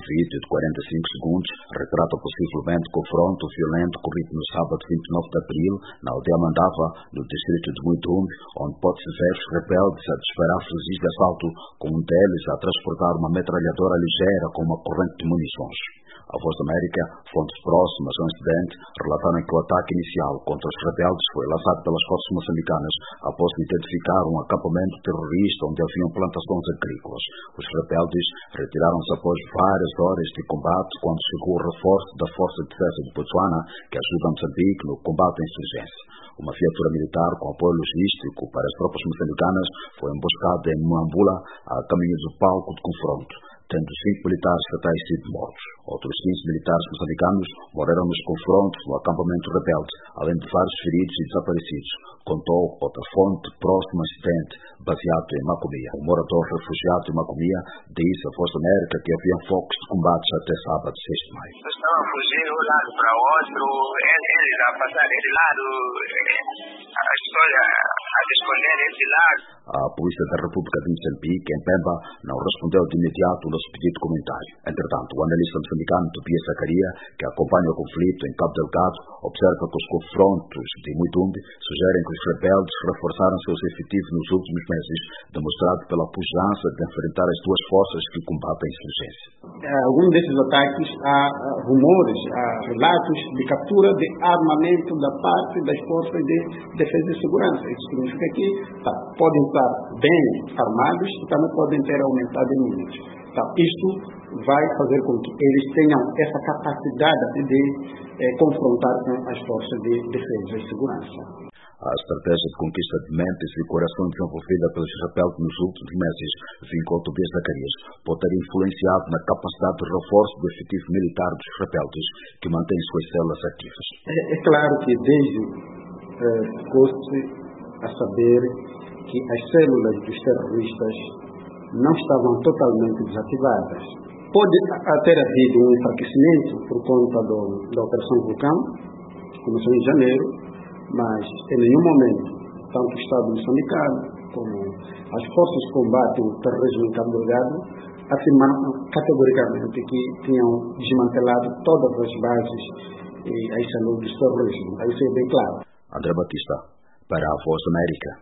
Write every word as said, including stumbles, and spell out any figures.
vídeo de quarenta e cinco segundos retrata possivelmente confronto violento ocorrido no sábado vinte e nove de abril, na aldeia Mandava, no distrito de Muitumbe, onde pode-se ver os rebeldes a disparar fuzis de assalto, com um deles a transportar uma metralhadora ligeira com uma corrente de munições. A Voz da América, fontes próximas ao incidente, relataram que o ataque inicial contra os rebeldes foi lançado pelas forças moçambicanas após identificar um acampamento terrorista onde haviam plantações agrícolas. Os rebeldes retiraram-se após várias horas de combate quando chegou o reforço da Força de Defesa de Botsuana, que ajuda Moçambique no combate à insurgência. Uma viatura militar com apoio logístico para as tropas moçambicanas foi emboscada em Muambula, a caminho do palco de confronto, tendo cinco militares estatais sido mortos. Outros quinze militares moçambicanos morreram nos confrontos no acampamento rebelde, além de vários feridos e desaparecidos, contou outra fonte próxima ao incidente, baseado em Macomia. Um morador refugiado em Macomia disse à Voz da América que haviam focos de combates até sábado, seis de maio. Estavam a fugir de um lado para o outro, eles a passar desse lado, a história a esconder esse lado. A Polícia da República de Moçambique, em Pemba, não respondeu de imediato ao nosso pedido de comentário. Entretanto, o analista moçambicano Tobias Zacaria, que acompanha o conflito em Cabo Delgado, observa que os confrontos de Muitumbe sugerem que os rebeldes reforçaram seus efetivos nos últimos meses, demonstrado pela pujança de enfrentar as duas forças que combatem a insurgência. Alguns desses ataques há rumores, há relatos de captura de armamento da parte das forças de defesa e segurança. Isso significa que tá, podem estar bem armados e também podem ter aumentado em números. Tá, isto vai fazer com que eles tenham essa capacidade de eh, confrontar com as forças de defesa e segurança. A estratégia de conquista de mentes e coração desenvolvida pelos rebeldes nos últimos meses, vincou Tobias Zacarias, pode ter influenciado na capacidade de reforço do efetivo militar dos rebeldes, que mantém suas células ativas. É, é claro que desde eh, ficou-se a saber que as células dos terroristas não estavam totalmente desativadas. Pode ter havido um enfraquecimento por conta do, da Operação Vulcão, que começou em janeiro, mas em nenhum momento, tanto o Estado moçambicano como as forças que combatem o terrorismo em Cabo Delgado afirmaram categoricamente que tinham desmantelado todas as bases e as células do terrorismo. Isso é bem claro. André Batista, para a Voz da América.